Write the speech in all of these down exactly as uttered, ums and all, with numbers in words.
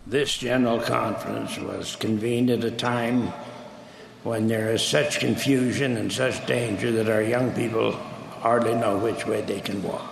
This General Conference was convened at a time when there is such confusion and such danger that our young people hardly know which way they can walk.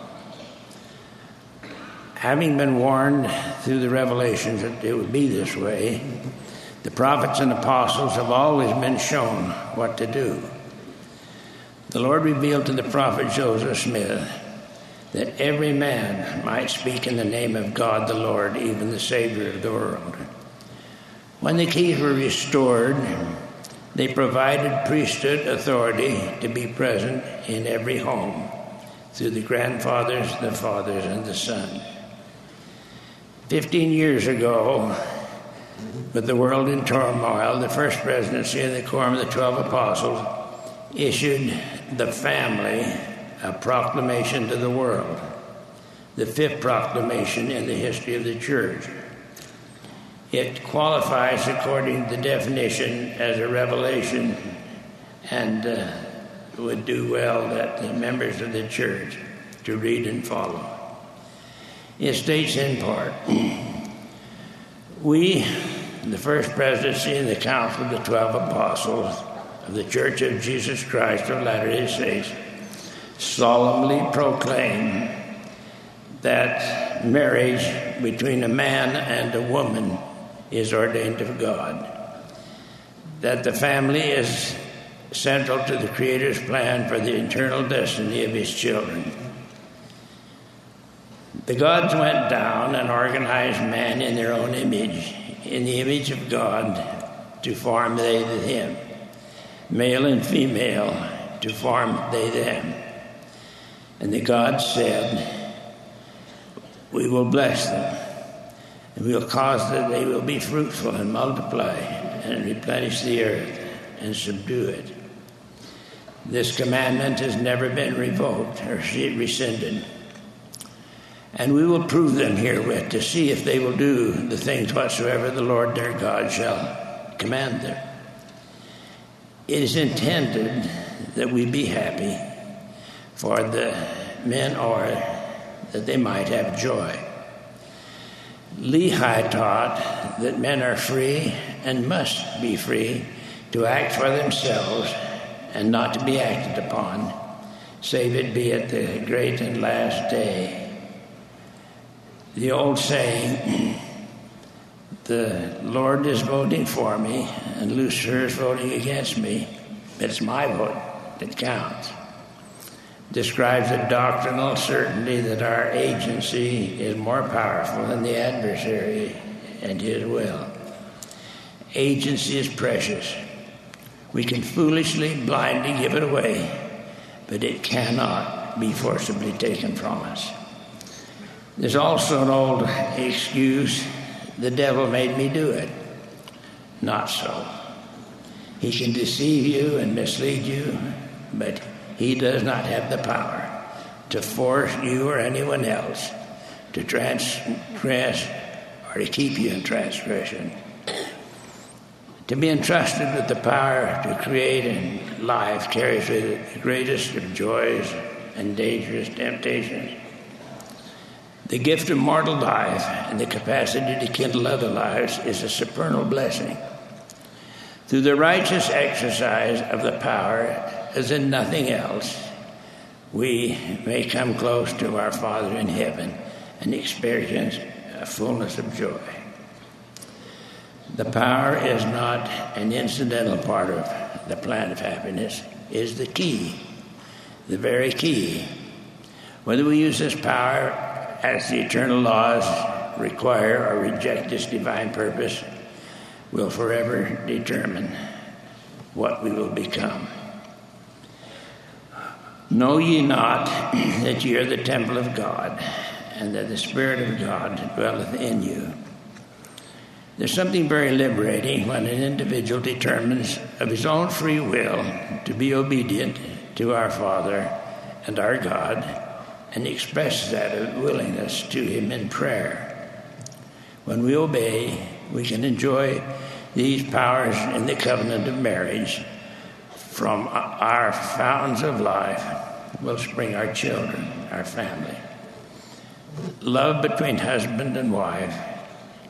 Having been warned through the revelations that it would be this way, the prophets and apostles have always been shown what to do. The Lord revealed to the prophet Joseph Smith that every man might speak in the name of God the Lord, even the Savior of the world. When the keys were restored, they provided priesthood authority to be present in every home through the grandfathers, the fathers, and the sons. Fifteen years ago, with the world in turmoil, the First Presidency and the Quorum of the Twelve Apostles issued the family a proclamation to the world, the fifth proclamation in the history of the Church. It qualifies according to the definition as a revelation and uh, would do well that the members of the Church to read and follow. It states in part, we, the First Presidency and the Council of the Twelve Apostles of the Church of Jesus Christ of Latter-day Saints, solemnly proclaim that marriage between a man and a woman is ordained of God, that the family is central to the Creator's plan for the eternal destiny of His children. The gods went down and organized man in their own image, in the image of God, to form they him, male and female, to form they them. And the gods said, we will bless them, and we will cause that they will be fruitful and multiply and replenish the earth and subdue it. This commandment has never been revoked or rescinded. And we will prove them herewith to see if they will do the things whatsoever the Lord their God shall command them. It is intended that we be happy, for the men are that they might have joy. Lehi taught that men are free and must be free to act for themselves and not to be acted upon, save it be at the great and last day. The old saying, the Lord is voting for me and Lucifer is voting against me, it's my vote that counts, describes a doctrinal certainty that our agency is more powerful than the adversary and his will. Agency is precious. We can foolishly, blindly give it away, but it cannot be forcibly taken from us. There's also an old excuse, the devil made me do it. Not so. He can deceive you and mislead you, but he does not have the power to force you or anyone else to transgress or to keep you in transgression. To be entrusted with the power to create and life carries with it the greatest of joys and dangerous temptations. The gift of mortal life and the capacity to kindle other lives is a supernal blessing. Through the righteous exercise of the power, as in nothing else, we may come close to our Father in heaven and experience a fullness of joy. The power is not an incidental part of the plan of happiness, it is the key, the very key. Whether we use this power as the eternal laws require or reject this divine purpose will forever determine what we will become. Know ye not that ye are the temple of God, and that the Spirit of God dwelleth in you? There's something very liberating when an individual determines of his own free will to be obedient to our Father and our God, and expresses that willingness to Him in prayer. When we obey, we can enjoy these powers in the covenant of marriage. From our fountains of life will spring our children, our family. Love between husband and wife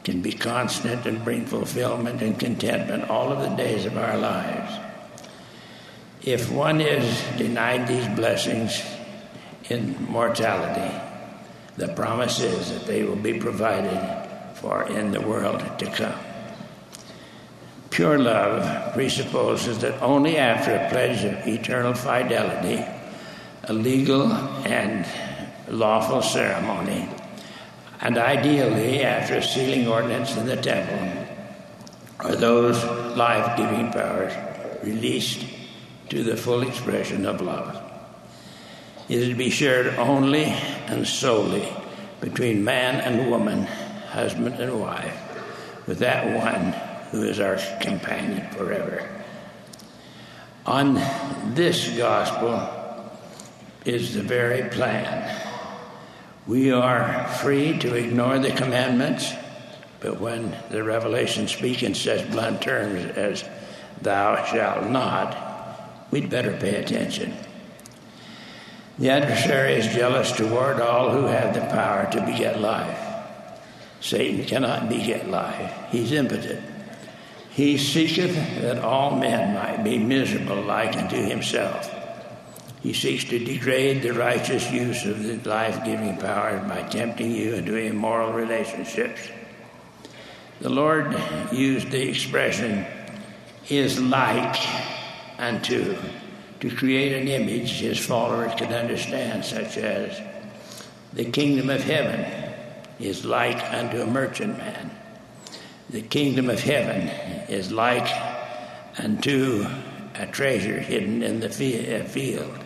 can be constant and bring fulfillment and contentment all of the days of our lives. If one is denied these blessings in mortality, the promise is that they will be provided for in the world to come. Pure love presupposes that only after a pledge of eternal fidelity, a legal and lawful ceremony, and ideally after a sealing ordinance in the temple, are those life-giving powers released to the full expression of love. It is to be shared only and solely between man and woman, husband and wife, with that one who is our companion forever. On this gospel is the very plan. We are free to ignore the commandments, but when the Revelation speaks in such blunt terms as "thou shalt not," we'd better pay attention. The adversary is jealous toward all who have the power to beget life. Satan cannot beget life. He's impotent. He seeketh that all men might be miserable like unto himself. He seeks to degrade the righteous use of the life-giving powers by tempting you into immoral relationships. The Lord used the expression, "is like unto," to create an image his followers could understand, such as, the kingdom of heaven is like unto a merchantman. The kingdom of heaven is like unto a treasure hidden in the field.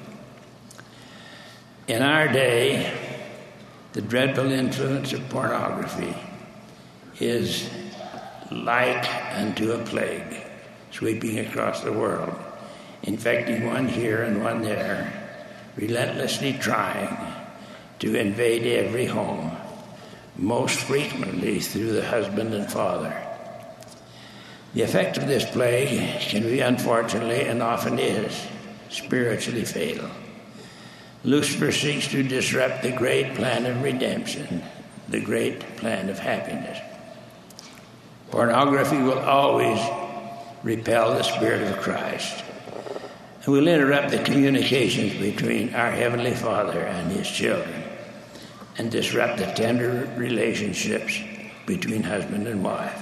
In our day, the dreadful influence of pornography is like unto a plague sweeping across the world, infecting one here and one there, relentlessly trying to invade every home, most frequently through the husband and father. The effect of this plague can be, unfortunately, and often is, spiritually fatal. Lucifer seeks to disrupt the great plan of redemption, the great plan of happiness. Pornography will always repel the Spirit of Christ, and will interrupt the communications between our Heavenly Father and His children, and disrupt the tender relationships between husband and wife.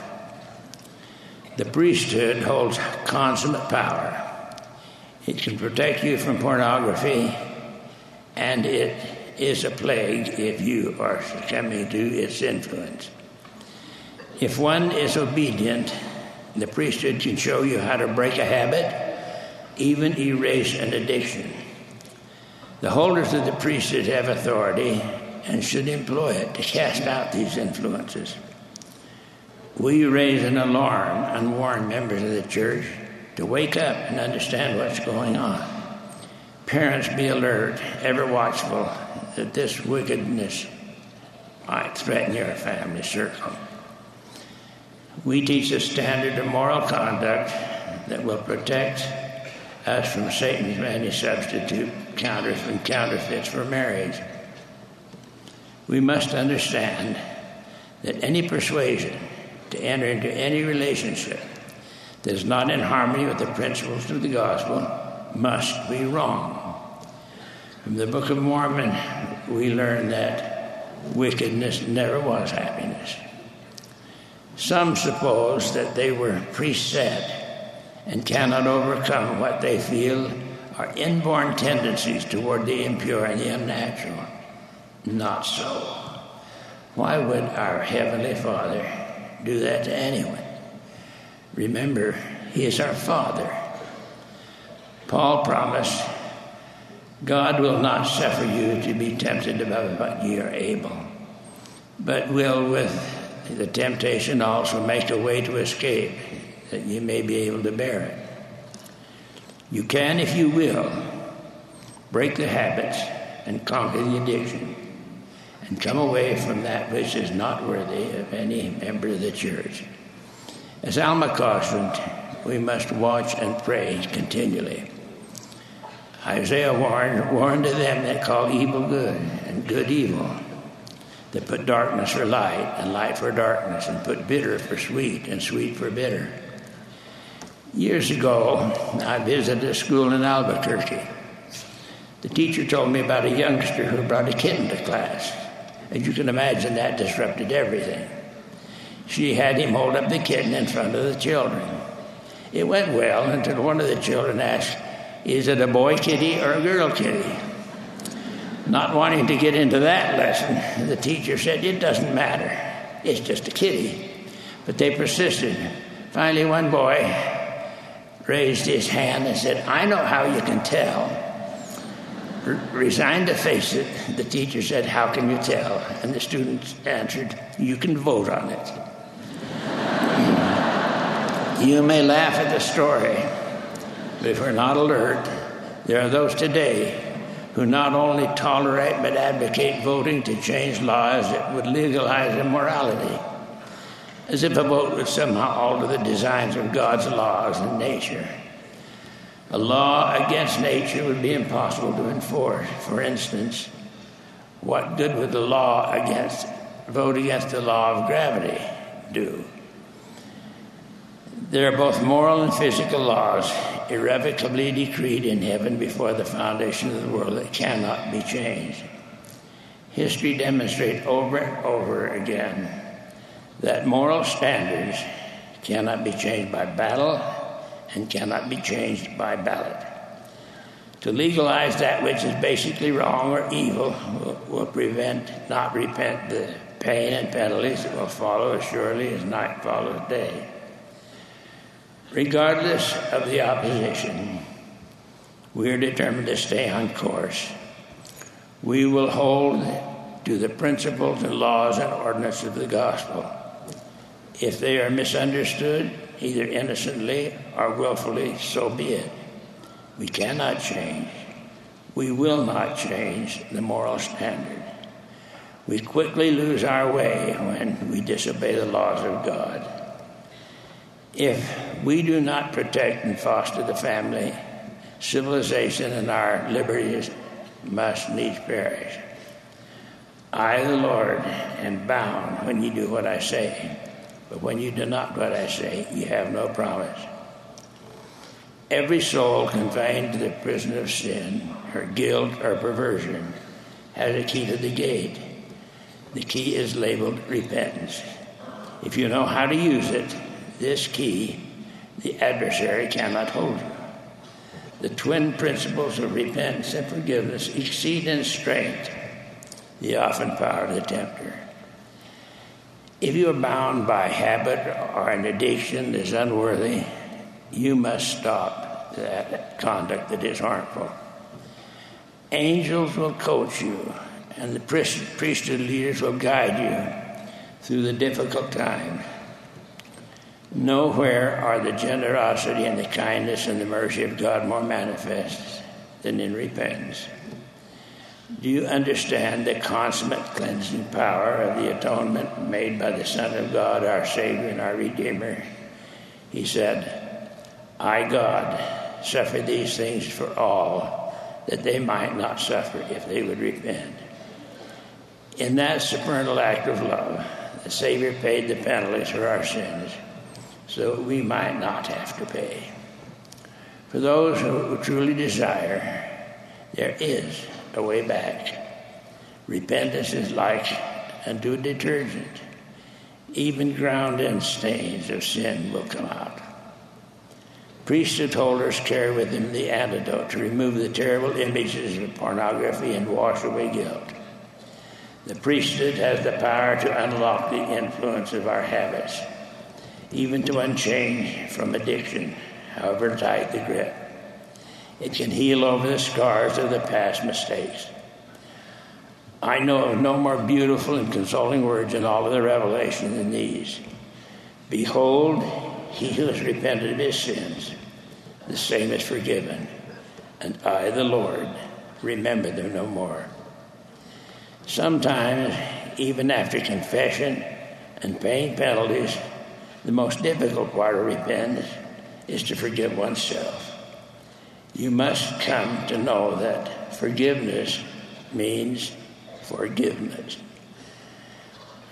The priesthood holds consummate power. It can protect you from pornography, and it is a plague if you are succumbing to its influence. If one is obedient, the priesthood can show you how to break a habit, even erase an addiction. The holders of the priesthood have authority and should employ it to cast out these influences. We raise an alarm and warn members of the church to wake up and understand what's going on. Parents, be alert, ever watchful that this wickedness might threaten your family circle. We teach a standard of moral conduct that will protect us from Satan's many substitute counters and counterfeits for marriage. We must understand that any persuasion to enter into any relationship that is not in harmony with the principles of the gospel must be wrong. From the Book of Mormon, we learn that wickedness never was happiness. Some suppose that they were preset and cannot overcome what they feel are inborn tendencies toward the impure and the unnatural. Not so. Why would our Heavenly Father do that to anyone? Remember, He is our Father. Paul promised, God will not suffer you to be tempted above what ye are able, but will with the temptation also make a way to escape, that ye may be able to bear it. You can, if you will, break the habits and conquer the addiction, and come away from that which is not worthy of any member of the church. As Alma cautioned, we must watch and pray continually. Isaiah warned, warned to them that call evil good and good evil. that put darkness for light and light for darkness, and put bitter for sweet and sweet for bitter. Years ago, I visited a school in Albuquerque. The teacher told me about a youngster who brought a kitten to class. As you can imagine, that disrupted everything. She had him hold up the kitten in front of the children. It went well until one of the children asked, "Is it a boy kitty or a girl kitty?" Not wanting to get into that lesson, the teacher said, "It doesn't matter. It's just a kitty." But they persisted. Finally, one boy raised his hand and said, "I know how you can tell." Resigned to face it, the teacher said, "How can you tell?" And the students answered, "You can vote on it." You may laugh at the story, but if we're not alert, there are those today who not only tolerate but advocate voting to change laws that would legalize immorality, as if a vote would somehow alter the designs of God's laws and nature. A law against nature would be impossible to enforce. For instance, what good would the law against vote against the law of gravity do? There are both moral and physical laws irrevocably decreed in heaven before the foundation of the world that cannot be changed. History demonstrates over and over again that moral standards cannot be changed by battle and cannot be changed by ballot. To legalize that which is basically wrong or evil will, will prevent, not repent, the pain and penalties that will follow as surely as night follows day. Regardless of the opposition, we are determined to stay on course. We will hold to the principles and laws and ordinances of the gospel. If they are misunderstood, either innocently or willfully, so be it. We cannot change. We will not change the moral standard. We quickly lose our way when we disobey the laws of God. If we do not protect and foster the family, civilization and our liberties must needs perish. I, the Lord, am bound when you do what I say, but when you do not what I say, you have no promise. Every soul confined to the prison of sin, or guilt, or perversion, has a key to the gate. The key is labeled repentance. If you know how to use it, this key, the adversary cannot hold you. The twin principles of repentance and forgiveness exceed in strength the often power of the tempter. If you are bound by habit or an addiction that is unworthy, you must stop that conduct that is harmful. Angels will coach you, and the priesthood leaders will guide you through the difficult times. Nowhere are the generosity and the kindness and the mercy of God more manifest than in repentance. Do you understand the consummate cleansing power of the atonement made by the Son of God, our Savior and our Redeemer? He said, "I, God, suffer these things for all, that they might not suffer if they would repent." In that supernal act of love, the Savior paid the penalties for our sins, so we might not have to pay. For those who truly desire, there is a way back. Repentance is like unto a detergent. Even ground and stains of sin will come out. Priesthood holders carry with them the antidote to remove the terrible images of pornography and wash away guilt. The priesthood has the power to unlock the influence of our habits, even to unchain from addiction, however tight the grip. It can heal over the scars of the past mistakes. I know of no more beautiful and consoling words in all of the Revelation than these. Behold, he who has repented of his sins, the same is forgiven, and I, the Lord, remember them no more. Sometimes, even after confession and paying penalties, the most difficult part of repentance is to forgive oneself. You must come to know that forgiveness means forgiveness.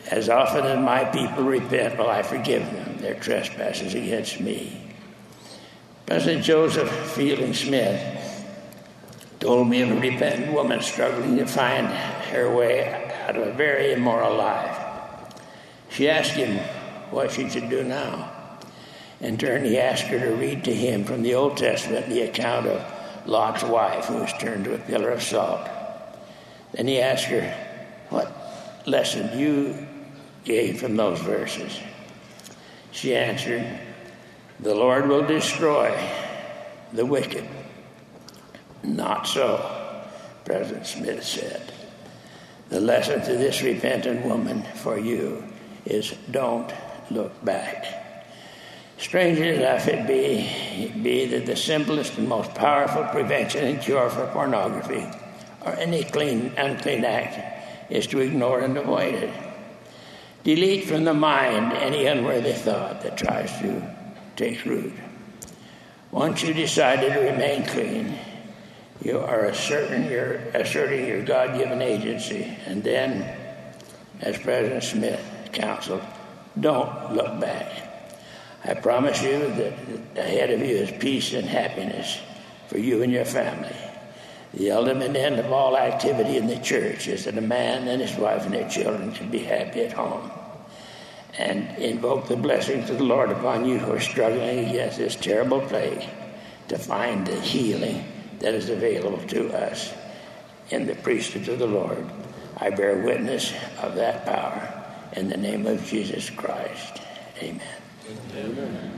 As often as my people repent, will I forgive them their trespasses against me. President Joseph Fielding Smith told me of a repentant woman struggling to find her way out of a very immoral life. She asked him what she should do now. In turn, he asked her to read to him from the Old Testament the account of Lot's wife, who was turned to a pillar of salt. Then he asked her, what lesson you gave from those verses? She answered, the Lord will destroy the wicked. Not so, President Smith said. The lesson to this repentant woman for you is don't look back. Strangely enough, it be, it be that the simplest and most powerful prevention and cure for pornography or any clean, unclean act is to ignore and avoid it. Delete from the mind any unworthy thought that tries to take root. Once you decided to remain clean, you are asserting your, asserting your God-given agency. And then, as President Smith counseled, don't look back. I promise you that ahead of you is peace and happiness for you and your family. The ultimate end of all activity in the church is that a man and his wife and their children can be happy at home. And invoke the blessings of the Lord upon you who are struggling against this terrible plague to find the healing that is available to us in the priesthood of the Lord. I bear witness of that power in the name of Jesus Christ. Amen. Amen.